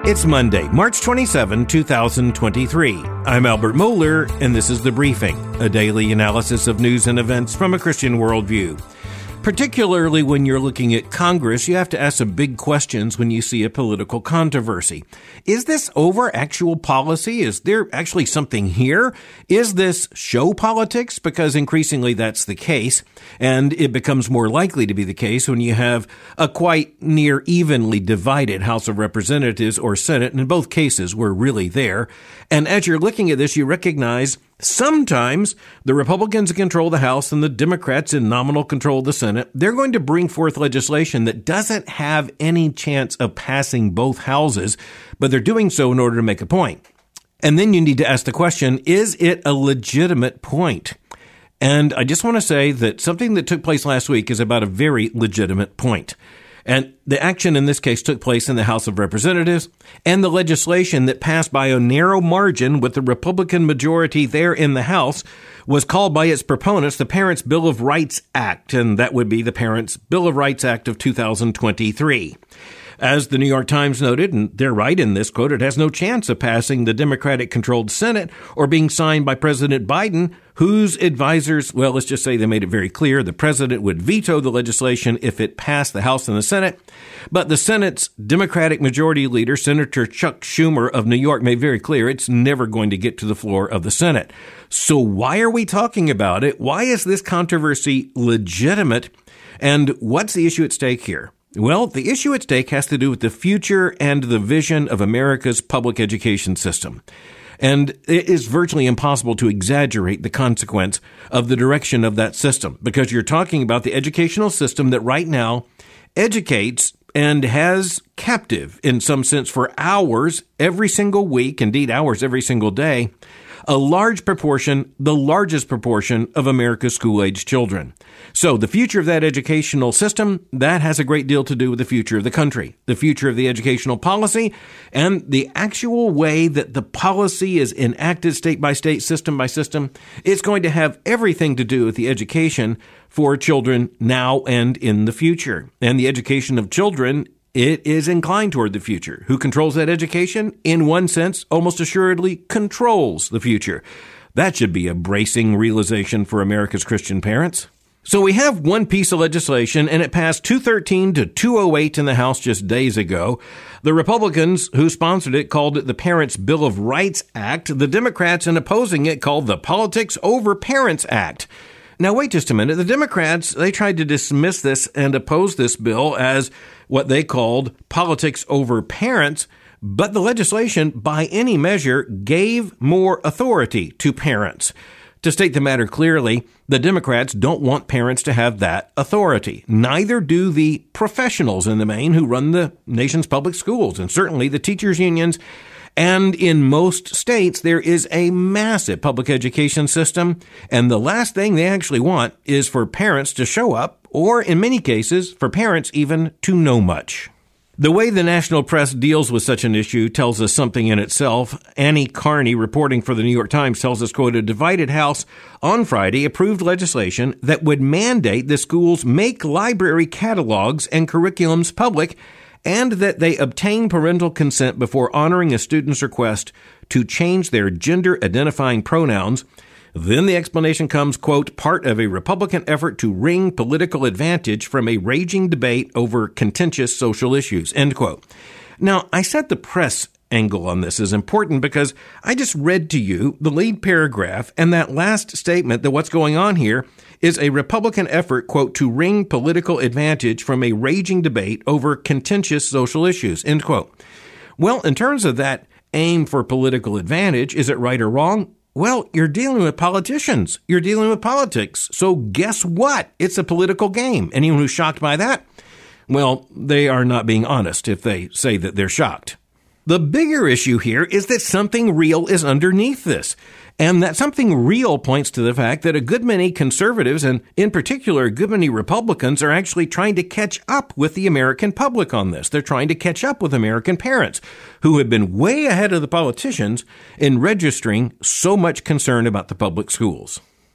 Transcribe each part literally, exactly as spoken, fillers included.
It's Monday, March twenty-seventh, two thousand twenty-three. I'm Albert Mohler, and this is The Briefing, a daily analysis of news and events from a Christian worldview. Particularly when you're looking at Congress, you have to ask some big questions when you see a political controversy. Is this over actual policy? Is there actually something here? Is this show politics? Because increasingly that's the case, and it becomes more likely to be the case when you have a quite near evenly divided House of Representatives or Senate. And in both cases, we're really there. And as you're looking at this, you recognize sometimes the Republicans control the House and the Democrats in nominal control of the Senate. They're going to bring forth legislation that doesn't have any chance of passing both houses, but they're doing so in order to make a point. And then you need to ask the question, is it a legitimate point? And I just want to say that something that took place last week is about a very legitimate point. And the action in this case took place in the House of Representatives, and the legislation that passed by a narrow margin with the Republican majority there in the House was called by its proponents the Parents' Bill of Rights Act, and that would be the Parents' Bill of Rights Act of two thousand twenty-three. As the New York Times noted, and they're right in this quote, it has no chance of passing the Democratic-controlled Senate or being signed by President Biden, whose advisors, well, let's just say they made it very clear the president would veto the legislation if it passed the House and the Senate. But the Senate's Democratic Majority Leader, Senator Chuck Schumer of New York, made very clear it's never going to get to the floor of the Senate. So why are we talking about it? Why is this controversy legitimate? And what's the issue at stake here? Well, the issue at stake has to do with the future and the vision of America's public education system. And it is virtually impossible to exaggerate the consequence of the direction of that system, because you're talking about the educational system that right now educates and has captive, in some sense, for hours every single week, indeed hours every single day, a large proportion, the largest proportion of America's school-age children. So the future of that educational system, that has a great deal to do with the future of the country, the future of the educational policy, and the actual way that the policy is enacted state by state, system by system. It's going to have everything to do with the education for children now and in the future. And the education of children, it is inclined toward the future. Who controls that education? In one sense, almost assuredly controls the future. That should be a bracing realization for America's Christian parents. So we have one piece of legislation, and it passed two thirteen to two oh eight in the House just days ago. The Republicans who sponsored it called it the Parents' Bill of Rights Act. The Democrats in opposing it called the Politics Over Parents Act. Now, wait just a minute. The Democrats, they tried to dismiss this and oppose this bill as what they called politics over parents, but the legislation, by any measure, gave more authority to parents. To state the matter clearly, the Democrats don't want parents to have that authority. Neither do the professionals in the main who run the nation's public schools, and certainly the teachers' unions. And in most states, there is a massive public education system, and the last thing they actually want is for parents to show up, or in many cases, for parents even to know much. The way the national press deals with such an issue tells us something in itself. Annie Carney, reporting for the New York Times, tells us, quote, a divided House on Friday approved legislation that would mandate the schools make library catalogs and curriculums public, and that they obtain parental consent before honoring a student's request to change their gender-identifying pronouns. Then the explanation comes, quote, part of a Republican effort to wring political advantage from a raging debate over contentious social issues, end quote. Now, I said the press angle on this is important because I just read to you the lead paragraph and that last statement that what's going on here is a Republican effort, quote, to wring political advantage from a raging debate over contentious social issues, end quote. Well, in terms of that aim for political advantage, is it right or wrong? Well, you're dealing with politicians. You're dealing with politics. So guess what? It's a political game. Anyone who's shocked by that? Well, they are not being honest if they say that they're shocked. The bigger issue here is that something real is underneath this. And that something real points to the fact that a good many conservatives, and in particular a good many Republicans, are actually trying to catch up with the American public on this. They're trying to catch up with American parents who have been way ahead of the politicians in registering so much concern about the public schools.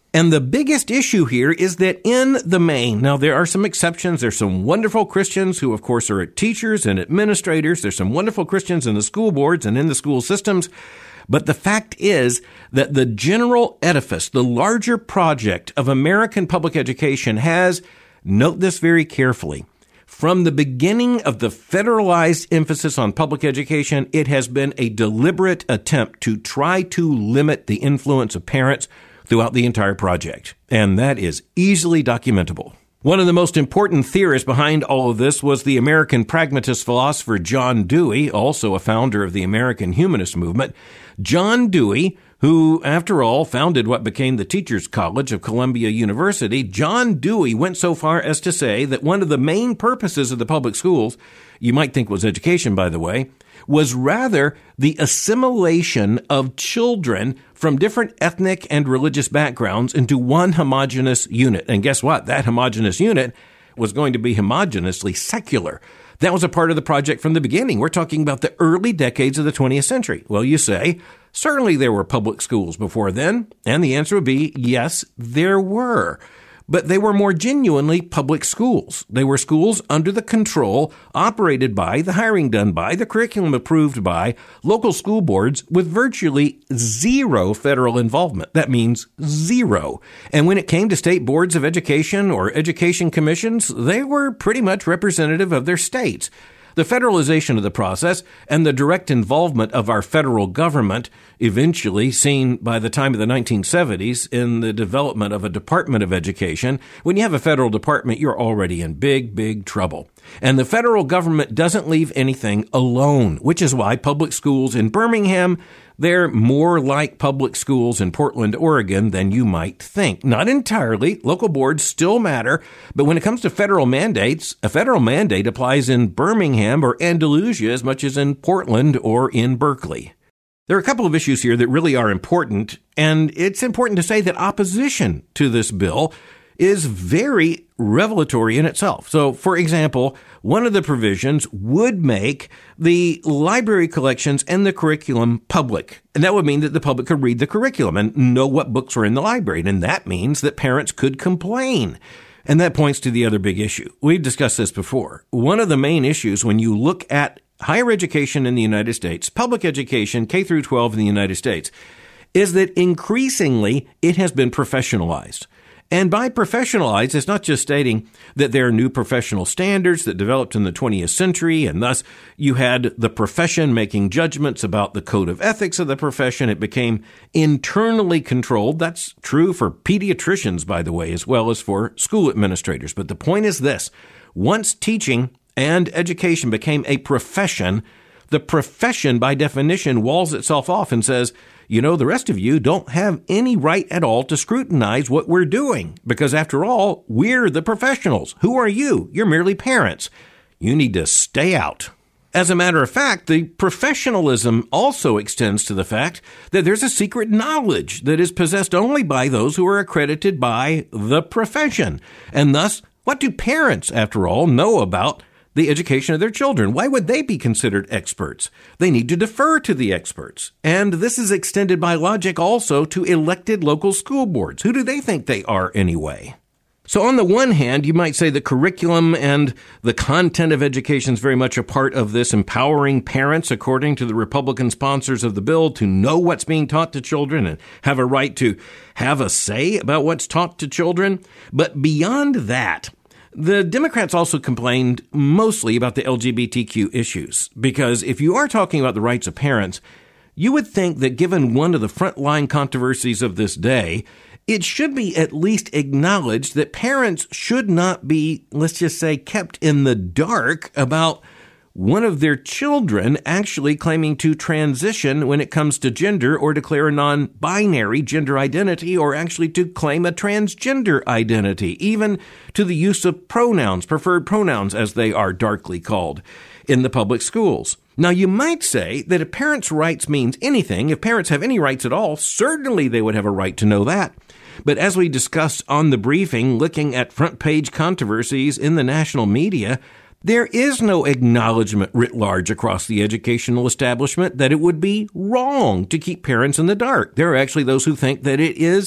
And the biggest issue here is that in the main, now there are some exceptions. There's some wonderful Christians who, of course, are teachers and administrators. There's some wonderful Christians in the school boards and in the school systems. But the fact is that the general edifice, the larger project of American public education has, note this very carefully, from the beginning of the federalized emphasis on public education, it has been a deliberate attempt to try to limit the influence of parents throughout the entire project. And that is easily documentable. One of the most important theorists behind all of this was the American pragmatist philosopher John Dewey, also a founder of the American humanist movement. John Dewey, who, after all, founded what became the Teachers College of Columbia University, John Dewey went so far as to say that one of the main purposes of the public schools, you might think was education, by the way, was rather the assimilation of children from different ethnic and religious backgrounds into one homogeneous unit. And guess what? That homogeneous unit was going to be homogeneously secular. That was a part of the project from the beginning. We're talking about the early decades of the twentieth century. Well, you say, certainly there were public schools before then. And the answer would be, yes, there were. But they were more genuinely public schools. They were schools under the control, operated by, the hiring done by, the curriculum approved by local school boards with virtually zero federal involvement. That means zero. And when it came to state boards of education or education commissions, they were pretty much representative of their states. The federalization of the process and the direct involvement of our federal government, eventually seen by the time of the nineteen seventies in the development of a Department of Education. When you have a federal department, you're already in big, big trouble. And the federal government doesn't leave anything alone, which is why public schools in Birmingham, they're more like public schools in Portland, Oregon than you might think. Not entirely. Local boards still matter. But when it comes to federal mandates, a federal mandate applies in Birmingham or Andalusia as much as in Portland or in Berkeley. There are a couple of issues here that really are important, and it's important to say that opposition to this bill is very revelatory in itself. So, for example, one of the provisions would make the library collections and the curriculum public. And that would mean that the public could read the curriculum and know what books were in the library. And that means that parents could complain. And that points to the other big issue. We've discussed this before. One of the main issues when you look at higher education in the United States, public education, K through twelve in the United States, is that increasingly it has been professionalized. And by professionalized, it's not just stating that there are new professional standards that developed in the twentieth century, and thus you had the profession making judgments about the code of ethics of the profession. It became internally controlled. That's true for pediatricians, by the way, as well as for school administrators. But the point is this. Once teaching and education became a profession, the profession, by definition, walls itself off and says, you know, the rest of you don't have any right at all to scrutinize what we're doing. Because after all, we're the professionals. Who are you? You're merely parents. You need to stay out. As a matter of fact, the professionalism also extends to the fact that there's a secret knowledge that is possessed only by those who are accredited by the profession. And thus, what do parents, after all, know about the education of their children? Why would they be considered experts? They need to defer to the experts. And this is extended by logic also to elected local school boards. Who do they think they are anyway? So on the one hand, you might say the curriculum and the content of education is very much a part of this empowering parents, according to the Republican sponsors of the bill, to know what's being taught to children and have a right to have a say about what's taught to children. But beyond that, the Democrats also complained mostly about the L G B T Q issues, because if you are talking about the rights of parents, you would think that given one of the frontline controversies of this day, it should be at least acknowledged that parents should not be, let's just say, kept in the dark about one of their children actually claiming to transition when it comes to gender or declare a non-binary gender identity or actually to claim a transgender identity, even to the use of pronouns, preferred pronouns as they are darkly called, in the public schools. Now, you might say that if parents' rights means anything, if parents have any rights at all, certainly they would have a right to know that. But as we discussed on the briefing, looking at front page controversies in the national media, there is no acknowledgement writ large across the educational establishment that it would be wrong to keep parents in the dark. There are actually those who think that it is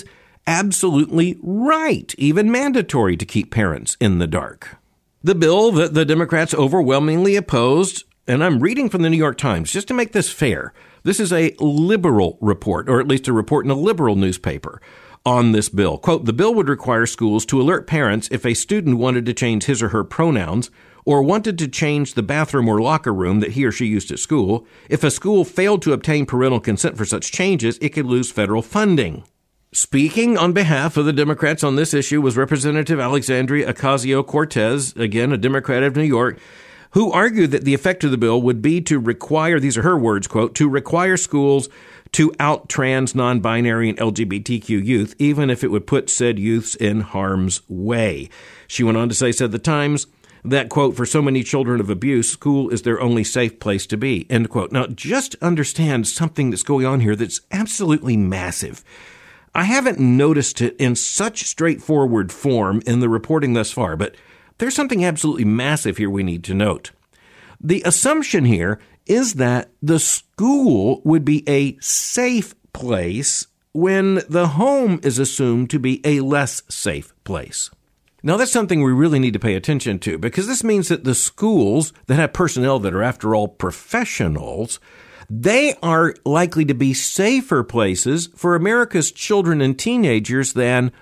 absolutely right, even mandatory to keep parents in the dark. The bill that the Democrats overwhelmingly opposed, and I'm reading from the New York Times just to make this fair. This is a liberal report, or at least a report in a liberal newspaper on this bill. Quote, the bill would require schools to alert parents if a student wanted to change his or her pronouns or wanted to change the bathroom or locker room that he or she used at school. If a school failed to obtain parental consent for such changes, it could lose federal funding. Speaking on behalf of the Democrats on this issue was Representative Alexandria Ocasio-Cortez, again, a Democrat of New York, who argued that the effect of the bill would be to require, these are her words, quote, to require schools to out trans, non-binary, and L G B T Q youth, even if it would put said youths in harm's way. She went on to say, said the Times, that, quote, for so many children of abuse, school is their only safe place to be, end quote. Now, just understand something that's going on here that's absolutely massive. I haven't noticed it in such straightforward form in the reporting thus far, but there's something absolutely massive here we need to note. The assumption here is that the school would be a safe place when the home is assumed to be a less safe place. Now, that's something we really need to pay attention to, because this means that the schools that have personnel that are, after all, professionals, they are likely to be safer places for America's children and teenagers than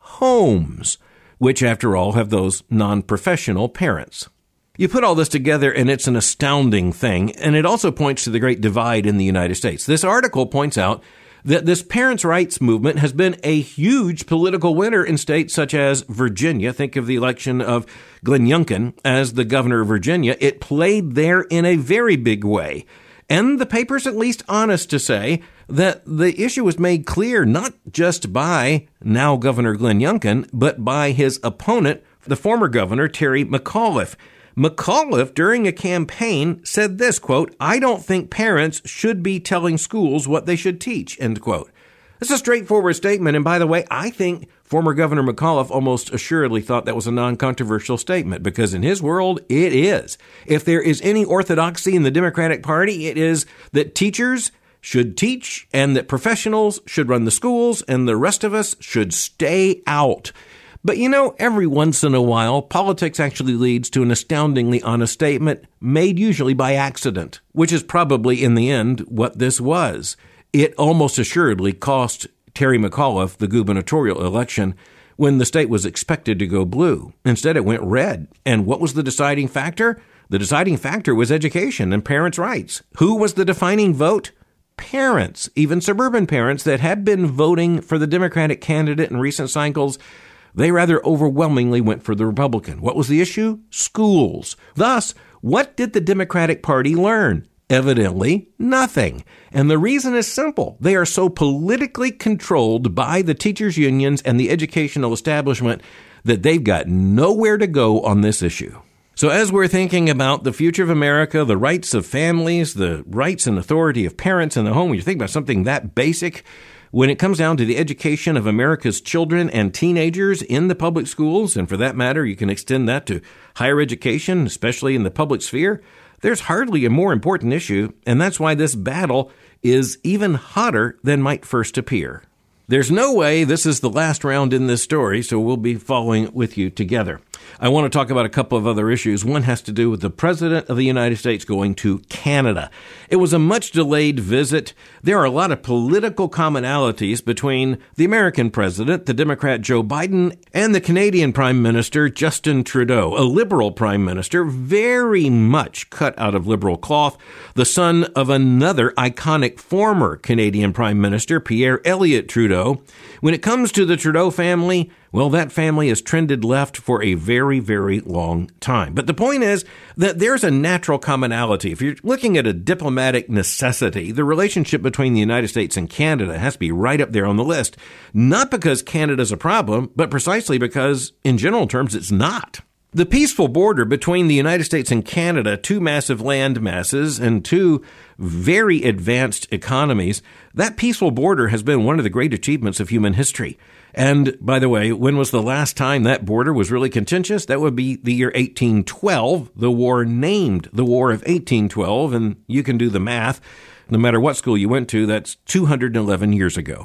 homes, which, after all, have those non-professional parents. You put all this together, and it's an astounding thing, and it also points to the great divide in the United States. This article points out that this parents' rights movement has been a huge political winner in states such as Virginia. Think of the election of Glenn Youngkin as the governor of Virginia. It played there in a very big way. And the paper's at least honest to say that the issue was made clear not just by now Governor Glenn Youngkin, but by his opponent, the former governor, Terry McAuliffe. McAuliffe, during a campaign, said this, quote, I don't think parents should be telling schools what they should teach, end quote. It's a straightforward statement, and by the way, I think former Governor McAuliffe almost assuredly thought that was a non-controversial statement, because in his world, it is. If there is any orthodoxy in the Democratic Party, it is that teachers should teach and that professionals should run the schools and the rest of us should stay out. But you know, every once in a while, politics actually leads to an astoundingly honest statement made usually by accident, which is probably in the end what this was. It almost assuredly cost Terry McAuliffe the gubernatorial election when the state was expected to go blue. Instead, it went red. And what was the deciding factor? The deciding factor was education and parents' rights. Who was the defining vote? Parents, even suburban parents that had been voting for the Democratic candidate in recent cycles. They rather overwhelmingly went for the Republican. What was the issue? Schools. Thus, what did the Democratic Party learn? Evidently, nothing. And the reason is simple. They are so politically controlled by the teachers' unions and the educational establishment that they've got nowhere to go on this issue. So as we're thinking about the future of America, the rights of families, the rights and authority of parents in the home, when you think about something that basic, when it comes down to the education of America's children and teenagers in the public schools, and for that matter, you can extend that to higher education, especially in the public sphere, there's hardly a more important issue, and that's why this battle is even hotter than might first appear. There's no way this is the last round in this story, so we'll be following with you together. I want to talk about a couple of other issues. One has to do with the President of the United States going to Canada. It was a much delayed visit. There are a lot of political commonalities between the American president, the Democrat Joe Biden, and the Canadian Prime Minister Justin Trudeau, a liberal prime minister, very much cut out of liberal cloth, the son of another iconic former Canadian Prime Minister, Pierre Elliott Trudeau. When it comes to the Trudeau family, well, that family has trended left for a very, very long time. But the point is that there's a natural commonality. If you're looking at a diplomatic necessity, the relationship between the United States and Canada has to be right up there on the list. Not because Canada's a problem, but precisely because, in general terms, it's not. The peaceful border between the United States and Canada, two massive land masses and two very advanced economies, that peaceful border has been one of the great achievements of human history. And, by the way, when was the last time that border was really contentious? That would be the year eighteen twelve, the war named the War of eighteen twelve, and you can do the math. No matter what school you went to, that's two hundred eleven years ago.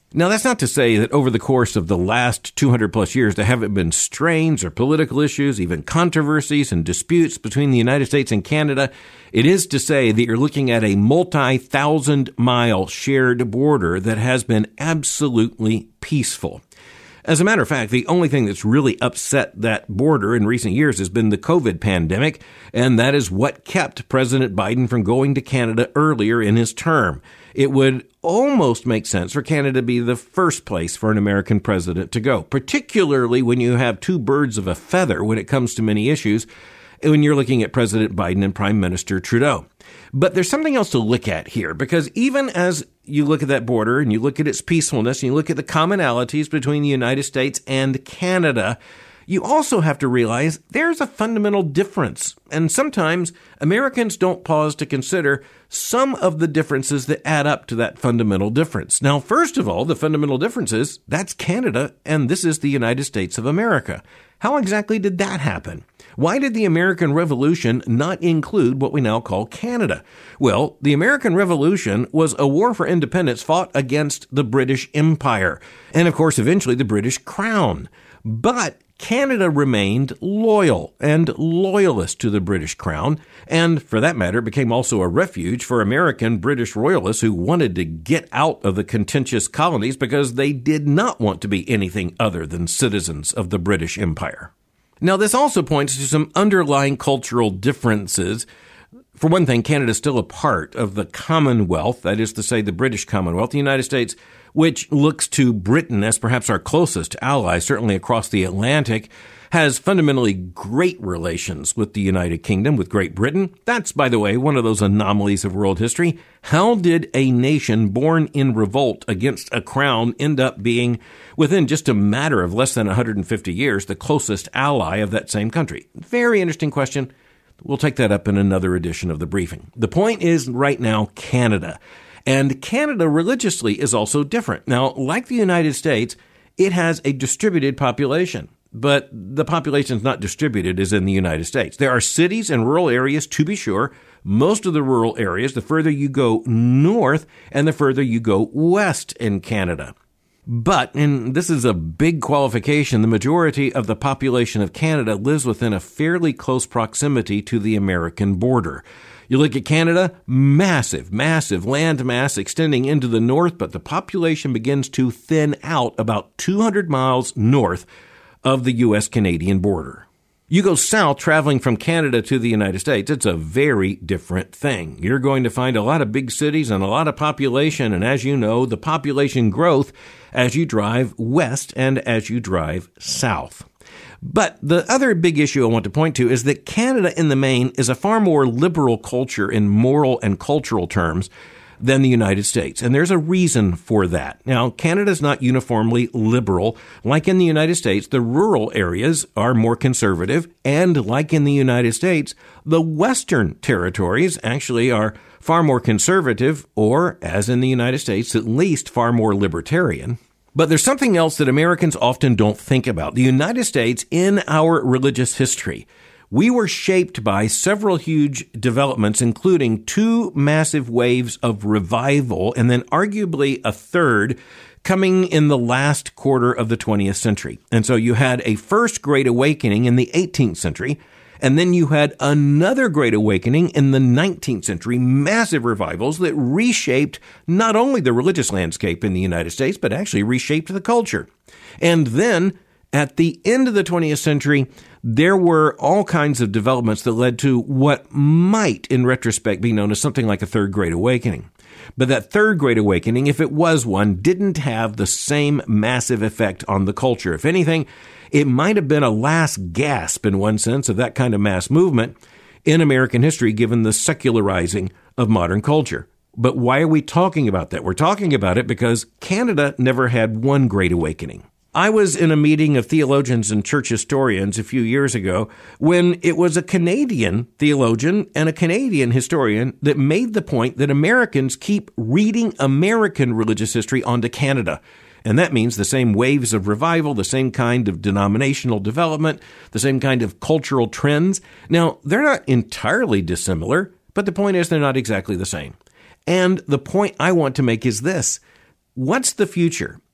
Now, that's not to say that over the course of the last two hundred plus years, there haven't been strains or political issues, even controversies and disputes between the United States and Canada. It is to say that you're looking at a multi-thousand mile shared border that has been absolutely peaceful. As a matter of fact, the only thing that's really upset that border in recent years has been the COVID pandemic, and that is what kept President Biden from going to Canada earlier in his term. It would almost make sense for Canada to be the first place for an American president to go, particularly when you have two birds of a feather when it comes to many issues, when you're looking at President Biden and Prime Minister Trudeau. But there's something else to look at here, because even as you look at that border and you look at its peacefulness and you look at the commonalities between the United States and Canada, you also have to realize there's a fundamental difference. And sometimes Americans don't pause to consider some of the differences that add up to that fundamental difference. Now, first of all, the fundamental difference is that's Canada and this is the United States of America. How exactly did that happen? Why did the American Revolution not include what we now call Canada? Well, the American Revolution was a war for independence fought against the British Empire and, of course, eventually the British Crown. But Canada remained loyal and loyalist to the British Crown, and for that matter became also a refuge for American British royalists who wanted to get out of the contentious colonies because they did not want to be anything other than citizens of the British Empire. Now, this also points to some underlying cultural differences. For one thing, Canada is still a part of the Commonwealth, that is to say the British Commonwealth. The United States, which looks to Britain as perhaps our closest ally, certainly across the Atlantic, has fundamentally great relations with the United Kingdom, with Great Britain. That's, by the way, one of those anomalies of world history. How did a nation born in revolt against a crown end up being, within just a matter of less than one hundred fifty years, the closest ally of that same country? Very interesting question. We'll take that up in another edition of the briefing. The point is right now, Canada. And Canada religiously is also different. Now, like the United States, it has a distributed population, but the population is not distributed as in the United States. There are cities and rural areas, to be sure. Most of the rural areas, the further you go north and the further you go west in Canada. But, and this is a big qualification, the majority of the population of Canada lives within a fairly close proximity to the American border. You look at Canada, massive, massive land mass extending into the north, but the population begins to thin out about two hundred miles north of the U S Canadian border. You go south, traveling from Canada to the United States, it's a very different thing. You're going to find a lot of big cities and a lot of population, and as you know, the population growth as you drive west and as you drive south. But the other big issue I want to point to is that Canada in the main is a far more liberal culture in moral and cultural terms than the United States. And there's a reason for that. Now, Canada is not uniformly liberal. Like in the United States, the rural areas are more conservative. And like in the United States, the Western territories actually are far more conservative, or, as in the United States, at least far more libertarian. But there's something else that Americans often don't think about. The United States, in our religious history, we were shaped by several huge developments, including two massive waves of revival, and then arguably a third coming in the last quarter of the twentieth century. And so you had a first Great Awakening in the eighteenth century, and then you had another Great Awakening in the nineteenth century, massive revivals that reshaped not only the religious landscape in the United States, but actually reshaped the culture. And then at the end of the twentieth century, there were all kinds of developments that led to what might, in retrospect, be known as something like a Third Great Awakening. But that Third Great Awakening, if it was one, didn't have the same massive effect on the culture. If anything, it might have been a last gasp, in one sense, of that kind of mass movement in American history, given the secularizing of modern culture. But why are we talking about that? We're talking about it because Canada never had one Great Awakening. I was in a meeting of theologians and church historians a few years ago when it was a Canadian theologian and a Canadian historian that made the point that Americans keep reading American religious history onto Canada. And that means the same waves of revival, the same kind of denominational development, the same kind of cultural trends. Now, they're not entirely dissimilar, but the point is they're not exactly the same. And the point I want to make is this. What's the future?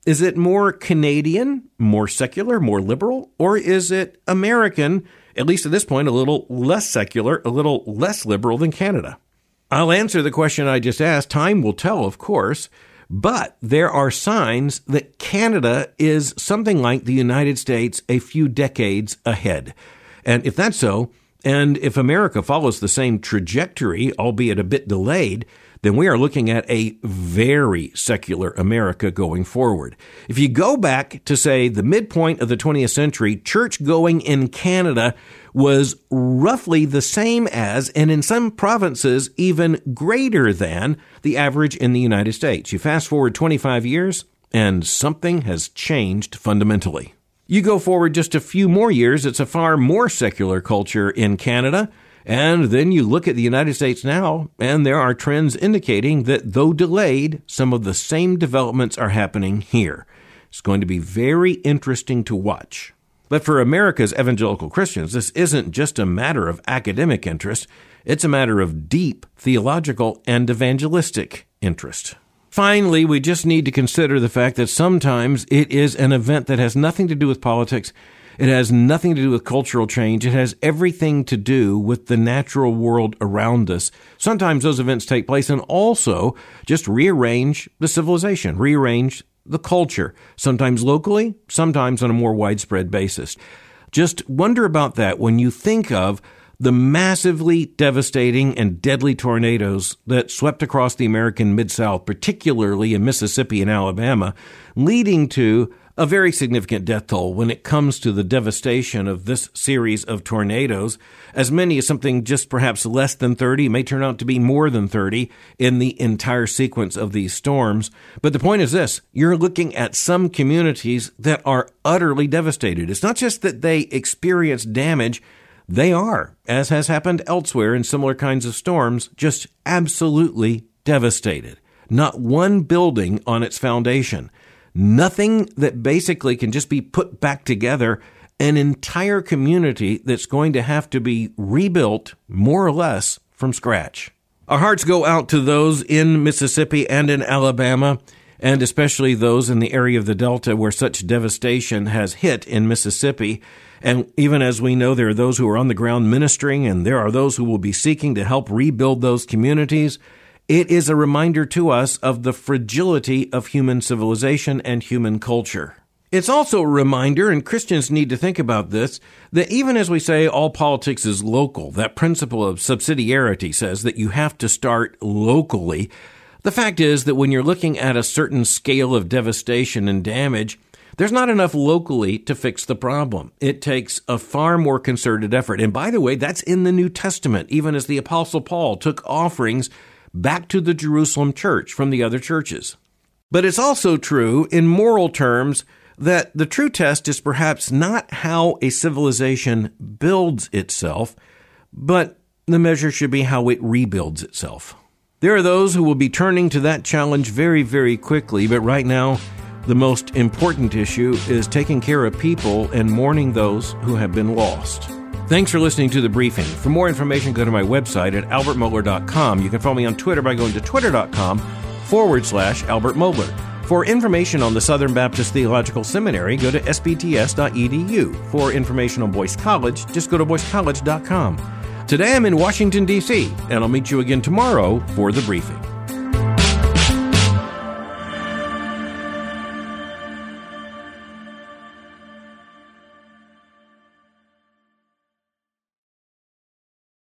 Is it more Canadian, more secular, more liberal, or is it American, at least at this point, a little less secular, a little less liberal than Canada? I'll answer the question I just asked. Time will tell, of course, but there are signs that Canada is something like the United States a few decades ahead. And if that's so, and if America follows the same trajectory, albeit a bit delayed, then we are looking at a very secular America going forward. If you go back to, say, the midpoint of the twentieth century, church-going in Canada was roughly the same as, and in some provinces, even greater than, the average in the United States. You fast forward twenty-five years, and something has changed fundamentally. You go forward just a few more years, it's a far more secular culture in Canada. And then you look at the United States now, and there are trends indicating that, though delayed, some of the same developments are happening here. It's going to be very interesting to watch. But for America's evangelical Christians, this isn't just a matter of academic interest. It's a matter of deep theological and evangelistic interest. Finally, we just need to consider the fact that sometimes it is an event that has nothing to do with politics. It has nothing to do with cultural change. It has everything to do with the natural world around us. Sometimes those events take place and also just rearrange the civilization, rearrange the culture, sometimes locally, sometimes on a more widespread basis. Just wonder about that when you think of the massively devastating and deadly tornadoes that swept across the American Mid-South, particularly in Mississippi and Alabama, leading to a very significant death toll when it comes to the devastation of this series of tornadoes. As many as something just perhaps less than thirty, may turn out to be more than thirty in the entire sequence of these storms. But the point is this, you're looking at some communities that are utterly devastated. It's not just that they experience damage, they are, as has happened elsewhere in similar kinds of storms, just absolutely devastated. Not one building on its foundation. Nothing that basically can just be put back together, an entire community that's going to have to be rebuilt more or less from scratch. Our hearts go out to those in Mississippi and in Alabama, and especially those in the area of the Delta where such devastation has hit in Mississippi. And even as we know, there are those who are on the ground ministering, and there are those who will be seeking to help rebuild those communities. It is a reminder to us of the fragility of human civilization and human culture. It's also a reminder, and Christians need to think about this, that even as we say all politics is local, that principle of subsidiarity says that you have to start locally. The fact is that when you're looking at a certain scale of devastation and damage, there's not enough locally to fix the problem. It takes a far more concerted effort. And by the way, that's in the New Testament, even as the Apostle Paul took offerings back to the Jerusalem church from the other churches. But it's also true in moral terms that the true test is perhaps not how a civilization builds itself, but the measure should be how it rebuilds itself. There are those who will be turning to that challenge very, very quickly, but right now, the most important issue is taking care of people and mourning those who have been lost. Thanks for listening to The Briefing. For more information, go to my website at albert mohler dot com. You can follow me on Twitter by going to twitter.com forward slash Albert Mohler. For information on the Southern Baptist Theological Seminary, go to s b t s dot e d u. For information on Boyce College, just go to boyce college dot com. Today I'm in Washington, D C, and I'll meet you again tomorrow for The Briefing.